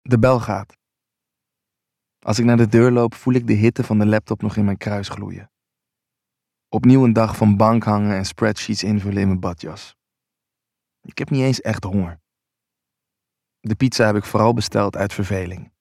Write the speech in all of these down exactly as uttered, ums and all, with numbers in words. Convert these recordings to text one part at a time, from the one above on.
De bel gaat. Als ik naar de deur loop, voel ik de hitte van de laptop nog in mijn kruis gloeien. Opnieuw een dag van bank hangen en spreadsheets invullen in mijn badjas. Ik heb niet eens echt honger. De pizza heb ik vooral besteld uit verveling.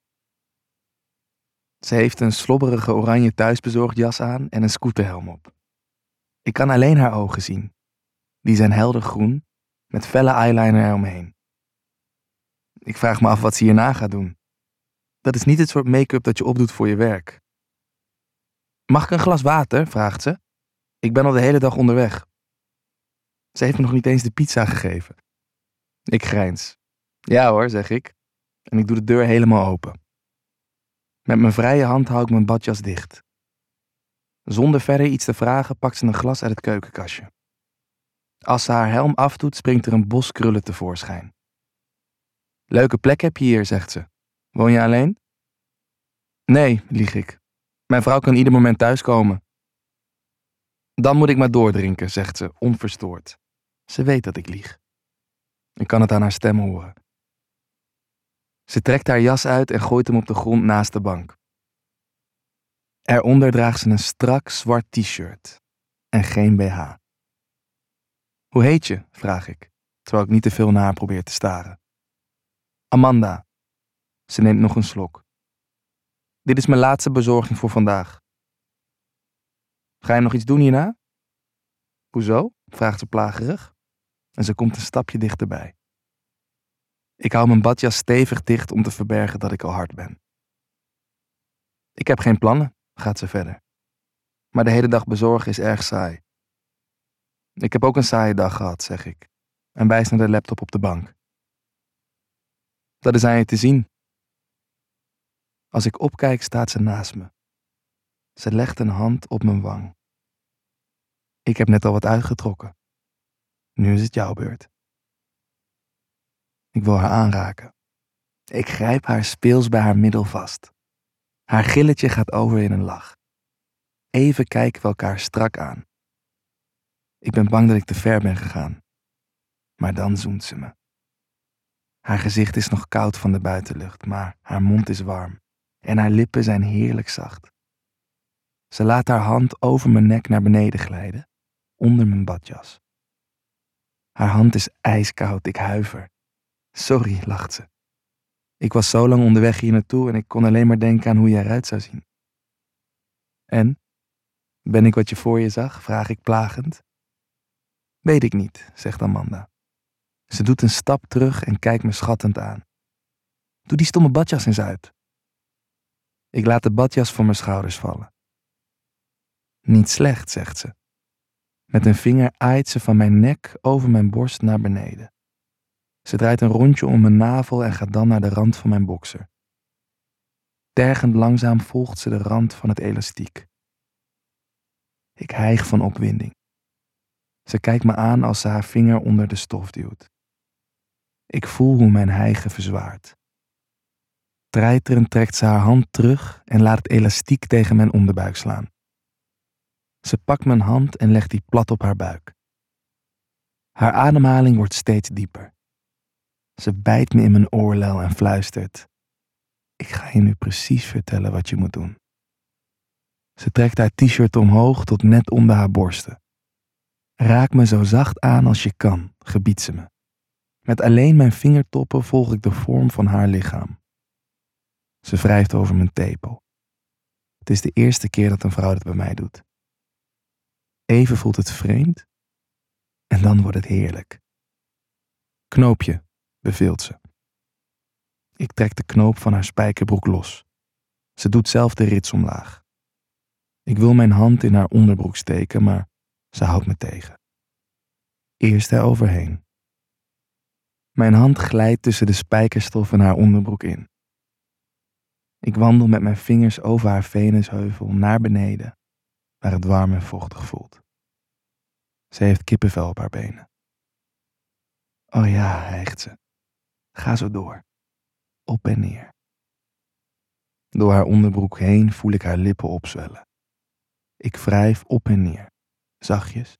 Ze heeft een slobberige oranje thuisbezorgd jas aan en een scooterhelm op. Ik kan alleen haar ogen zien. Die zijn helder groen, met felle eyeliner eromheen. Ik vraag me af wat ze hierna gaat doen. Dat is niet het soort make-up dat je opdoet voor je werk. Mag ik een glas water? Vraagt ze. Ik ben al de hele dag onderweg. Ze heeft me nog niet eens de pizza gegeven. Ik grijns. Ja hoor, zeg ik. En ik doe de deur helemaal open. Met mijn vrije hand hou ik mijn badjas dicht. Zonder verder iets te vragen pakt ze een glas uit het keukenkastje. Als ze haar helm afdoet, springt er een bos krullen tevoorschijn. Leuke plek heb je hier, zegt ze. Woon je alleen? Nee, lieg ik. Mijn vrouw kan ieder moment thuiskomen. Dan moet ik maar doordrinken, zegt ze, onverstoord. Ze weet dat ik lieg. Ik kan het aan haar stem horen. Ze trekt haar jas uit en gooit hem op de grond naast de bank. Eronder draagt ze een strak zwart t-shirt en geen B H. Hoe heet je? Vraag ik, terwijl ik niet te veel naar haar probeer te staren. Amanda. Ze neemt nog een slok. Dit is mijn laatste bezorging voor vandaag. Ga je nog iets doen hierna? Hoezo? Vraagt ze plagerig. En ze komt een stapje dichterbij. Ik hou mijn badjas stevig dicht om te verbergen dat ik al hard ben. Ik heb geen plannen, gaat ze verder. Maar de hele dag bezorgen is erg saai. Ik heb ook een saaie dag gehad, zeg ik. En wijs naar de laptop op de bank. Dat is aan je te zien. Als ik opkijk, staat ze naast me. Ze legt een hand op mijn wang. Ik heb net al wat uitgetrokken. Nu is het jouw beurt. Ik wil haar aanraken. Ik grijp haar speels bij haar middel vast. Haar gilletje gaat over in een lach. Even kijken we elkaar strak aan. Ik ben bang dat ik te ver ben gegaan. Maar dan zoent ze me. Haar gezicht is nog koud van de buitenlucht, maar haar mond is warm. En haar lippen zijn heerlijk zacht. Ze laat haar hand over mijn nek naar beneden glijden, onder mijn badjas. Haar hand is ijskoud, ik huiver. Sorry, lacht ze. Ik was zo lang onderweg hier naartoe en ik kon alleen maar denken aan hoe jij eruit zou zien. En? Ben ik wat je voor je zag? Vraag ik plagend. Weet ik niet, zegt Amanda. Ze doet een stap terug en kijkt me schattend aan. Doe die stomme badjas eens uit. Ik laat de badjas van mijn schouders vallen. Niet slecht, zegt ze. Met een vinger aait ze van mijn nek over mijn borst naar beneden. Ze draait een rondje om mijn navel en gaat dan naar de rand van mijn bokser. Tergend langzaam volgt ze de rand van het elastiek. Ik hijg van opwinding. Ze kijkt me aan als ze haar vinger onder de stof duwt. Ik voel hoe mijn hijgen verzwaart. Treiterend trekt ze haar hand terug en laat het elastiek tegen mijn onderbuik slaan. Ze pakt mijn hand en legt die plat op haar buik. Haar ademhaling wordt steeds dieper. Ze bijt me in mijn oorlel en fluistert. Ik ga je nu precies vertellen wat je moet doen. Ze trekt haar t-shirt omhoog tot net onder haar borsten. Raak me zo zacht aan als je kan, gebiedt ze me. Met alleen mijn vingertoppen volg ik de vorm van haar lichaam. Ze wrijft over mijn tepel. Het is de eerste keer dat een vrouw dat bij mij doet. Even voelt het vreemd en dan wordt het heerlijk. Knoopje, beveelt ze. Ik trek de knoop van haar spijkerbroek los. Ze doet zelf de rits omlaag. Ik wil mijn hand in haar onderbroek steken, maar ze houdt me tegen. Eerst eroverheen. Mijn hand glijdt tussen de spijkerstof en haar onderbroek in. Ik wandel met mijn vingers over haar venusheuvel naar beneden, waar het warm en vochtig voelt. Ze heeft kippenvel op haar benen. Oh ja, hijgt ze. Ga zo door. Op en neer. Door haar onderbroek heen voel ik haar lippen opzwellen. Ik wrijf op en neer. Zachtjes.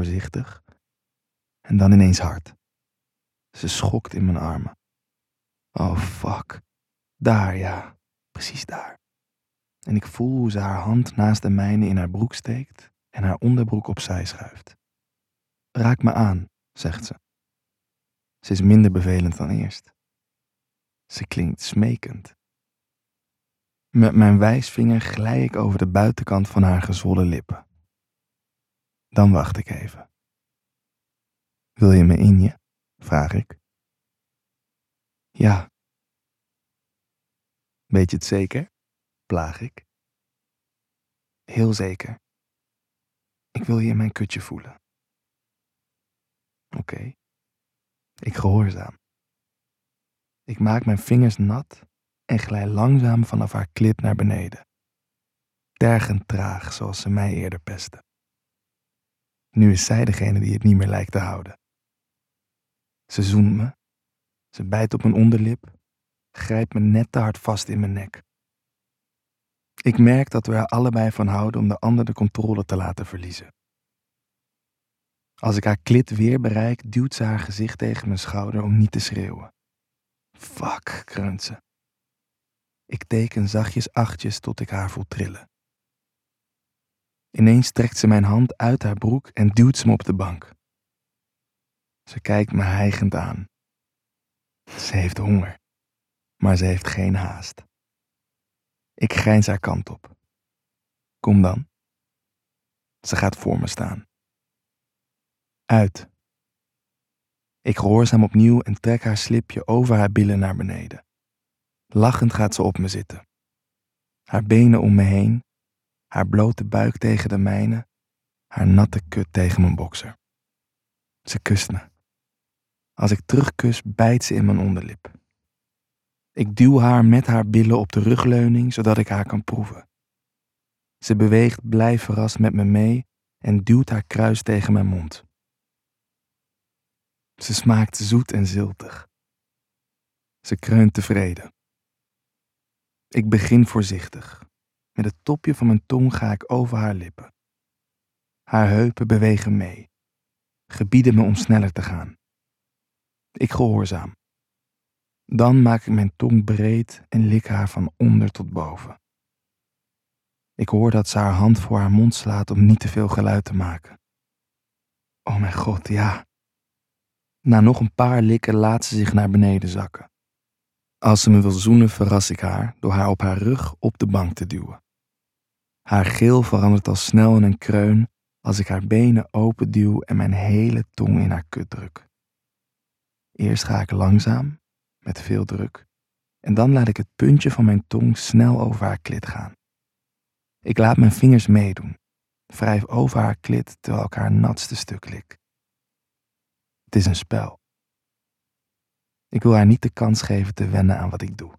Voorzichtig. En dan ineens hard. Ze schokt in mijn armen. Oh fuck. Daar, ja. Precies daar. En ik voel hoe ze haar hand naast de mijne in haar broek steekt en haar onderbroek opzij schuift. Raak me aan, zegt ze. Ze is minder bevelend dan eerst. Ze klinkt smekend. Met mijn wijsvinger glij ik over de buitenkant van haar gezwollen lippen. Dan wacht ik even. Wil je me in je? Vraag ik. Ja. Weet je het zeker? Plaag ik. Heel zeker. Ik wil je in mijn kutje voelen. Oké. Okay. Ik gehoorzaam. Ik maak mijn vingers nat en glij langzaam vanaf haar klit naar beneden. Tergend traag zoals ze mij eerder pestte. Nu is zij degene die het niet meer lijkt te houden. Ze zoent me, ze bijt op mijn onderlip, grijpt me net te hard vast in mijn nek. Ik merk dat we er allebei van houden om de ander de controle te laten verliezen. Als ik haar klit weer bereik, duwt ze haar gezicht tegen mijn schouder om niet te schreeuwen. Fuck, kreunt ze. Ik teken zachtjes achtjes tot ik haar voel trillen. Ineens trekt ze mijn hand uit haar broek en duwt ze me op de bank. Ze kijkt me hijgend aan. Ze heeft honger, maar ze heeft geen haast. Ik grijns haar kant op. Kom dan. Ze gaat voor me staan. Uit. Ik gehoorzaam opnieuw en trek haar slipje over haar billen naar beneden. Lachend gaat ze op me zitten. Haar benen om me heen, haar blote buik tegen de mijne, haar natte kut tegen mijn bokser. Ze kust me. Als ik terugkus, bijt ze in mijn onderlip. Ik duw haar met haar billen op de rugleuning, zodat ik haar kan proeven. Ze beweegt blij verrast met me mee en duwt haar kruis tegen mijn mond. Ze smaakt zoet en ziltig. Ze kreunt tevreden. Ik begin voorzichtig. Met het topje van mijn tong ga ik over haar lippen. Haar heupen bewegen mee, gebieden me om sneller te gaan. Ik gehoorzaam. Dan maak ik mijn tong breed en lik haar van onder tot boven. Ik hoor dat ze haar hand voor haar mond slaat om niet te veel geluid te maken. Oh mijn god, ja. Na nog een paar likken laat ze zich naar beneden zakken. Als ze me wil zoenen, verras ik haar door haar op haar rug op de bank te duwen. Haar gil verandert al snel in een kreun als ik haar benen openduw en mijn hele tong in haar kut druk. Eerst ga ik langzaam, met veel druk, en dan laat ik het puntje van mijn tong snel over haar klit gaan. Ik laat mijn vingers meedoen, wrijf over haar klit terwijl ik haar natste stuk lik. Het is een spel. Ik wil haar niet de kans geven te wennen aan wat ik doe.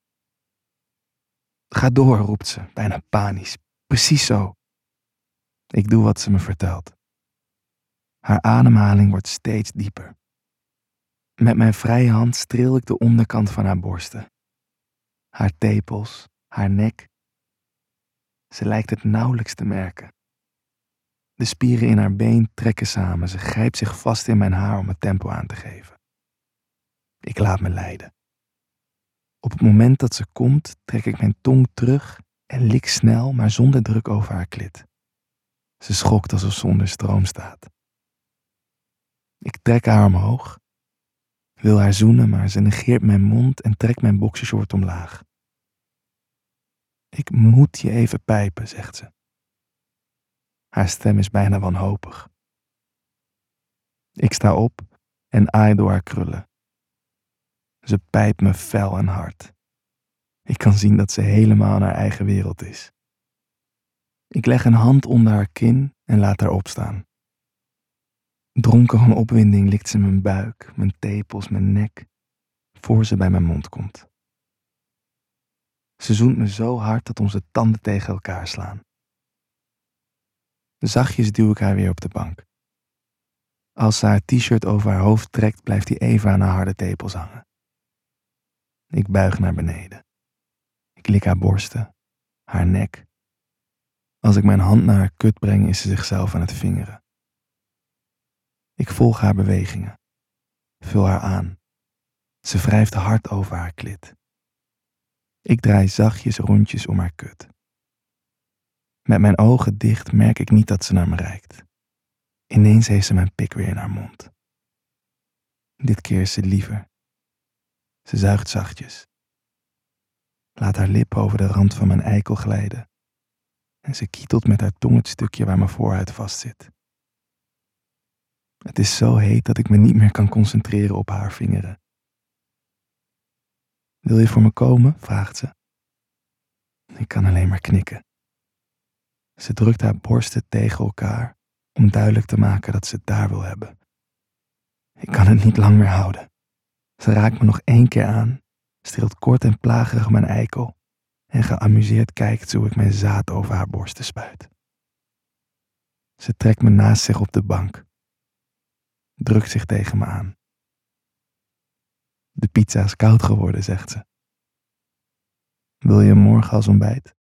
Ga door, roept ze, bijna panisch. Precies zo. Ik doe wat ze me vertelt. Haar ademhaling wordt steeds dieper. Met mijn vrije hand streel ik de onderkant van haar borsten. Haar tepels, haar nek. Ze lijkt het nauwelijks te merken. De spieren in haar been trekken samen. Ze grijpt zich vast in mijn haar om het tempo aan te geven. Ik laat me leiden. Op het moment dat ze komt, trek ik mijn tong terug en lik snel, maar zonder druk over haar klit. Ze schokt alsof ze onder stroom staat. Ik trek haar omhoog, wil haar zoenen, maar ze negeert mijn mond en trekt mijn boxershort omlaag. Ik moet je even pijpen, zegt ze. Haar stem is bijna wanhopig. Ik sta op en aai door haar krullen. Ze pijpt me fel en hard. Ik kan zien dat ze helemaal in haar eigen wereld is. Ik leg een hand onder haar kin en laat haar opstaan. Dronken van opwinding likt ze mijn buik, mijn tepels, mijn nek, voor ze bij mijn mond komt. Ze zoent me zo hard dat onze tanden tegen elkaar slaan. Zachtjes duw ik haar weer op de bank. Als ze haar t-shirt over haar hoofd trekt, blijft hij even aan haar harde tepels hangen. Ik buig naar beneden. Ik lik haar borsten, haar nek. Als ik mijn hand naar haar kut breng, is ze zichzelf aan het vingeren. Ik volg haar bewegingen. Vul haar aan. Ze wrijft hard over haar klit. Ik draai zachtjes rondjes om haar kut. Met mijn ogen dicht merk ik niet dat ze naar me reikt. Ineens heeft ze mijn pik weer in haar mond. Dit keer is ze liever. Ze zuigt zachtjes. Laat haar lip over de rand van mijn eikel glijden. En ze kietelt met haar tong het stukje waar mijn voorhuid vastzit. Het is zo heet dat ik me niet meer kan concentreren op haar vingeren. Wil je voor me komen? Vraagt ze. Ik kan alleen maar knikken. Ze drukt haar borsten tegen elkaar om duidelijk te maken dat ze het daar wil hebben. Ik kan het niet lang meer houden. Ze raakt me nog één keer aan, streelt kort en plagerig mijn eikel en geamuseerd kijkt hoe ik mijn zaad over haar borsten spuit. Ze trekt me naast zich op de bank, drukt zich tegen me aan. De pizza is koud geworden, zegt ze. Wil je hem morgen als ontbijt?